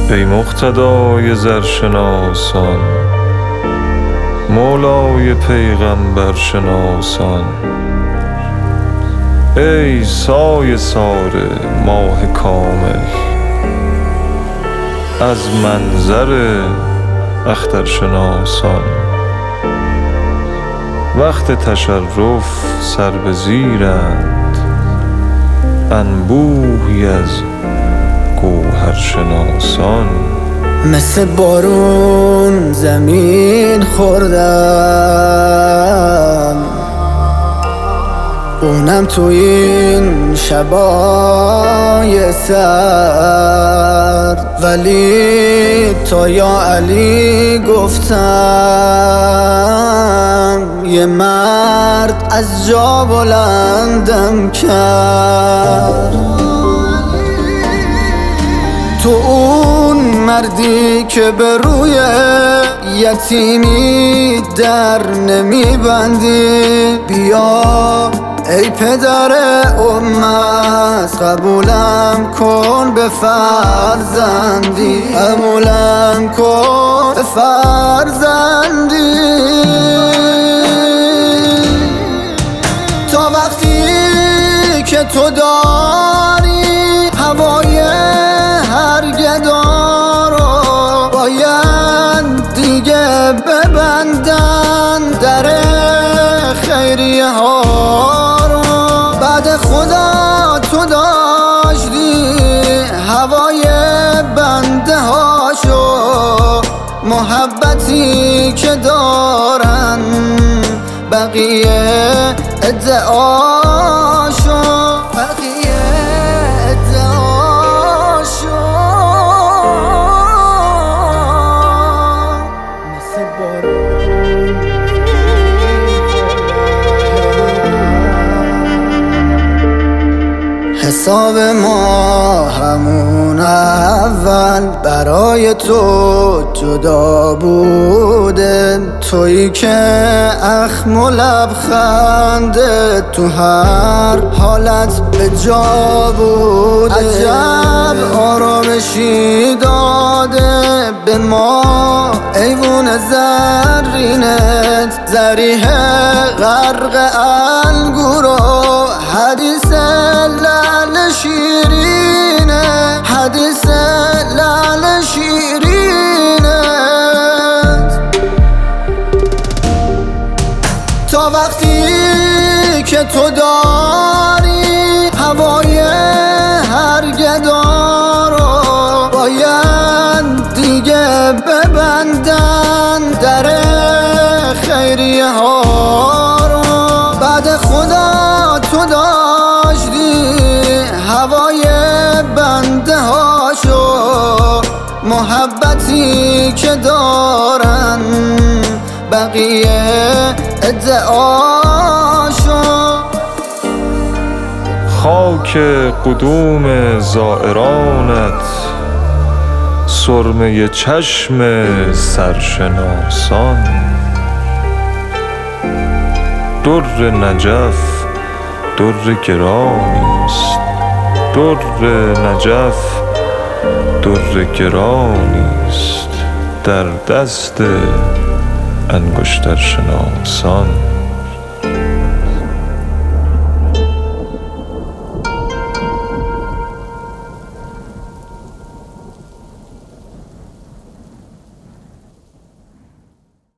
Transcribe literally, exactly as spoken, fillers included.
ای مقتدای زرشناسان، مولای پیغمبر شناسان، ای سایه سار ماه کامل، از منظر اخترشناسان، وقت تشرف سر به زیرند، انبوهی از گوهرشناسان. مثل بارون زمین خوردم، اونم تو این شبای سرد، ولی تا یا علی گفتم یه مرد از جا بلندم کرد. تو اون مردی که به روی یتیمی در نمیبندی، بیا ای پدر امت قبولم کن به فرزندی، قبولم کن به فرزندی. تا وقتی که تو داری هوای هر گدا رو، باید دیگه ببندن در خیریه ها رو. بعد خدا تو داشتی هوای بنده هاشو، محبتی که دارن بقیه ادعاشو، بقیه ادعاشو. مثل بارون حساب ما همون اول برای تو جدا بوده، تویی که اخم و لبخنده تو هر حالت به جا بوده. عجب آرامشی داده به ما ایوون زرینت، ذریح غرق انگور و حدیث لعل شیرینه، حدیث لعل شیرینت. تا وقتی که تو داری هوای هر گدا رو، باید دیگه ببندن در خیریه ها رو. بعد خدا تو داشتی هوای بنده هاشو، محبتی که دارن بقیه ادعاشو. خاک قدوم زائرانت، سرمه چشم سرشناسان، در نجف در گرانیست، در نجف در گرانیست در دست انگشتر شناسان.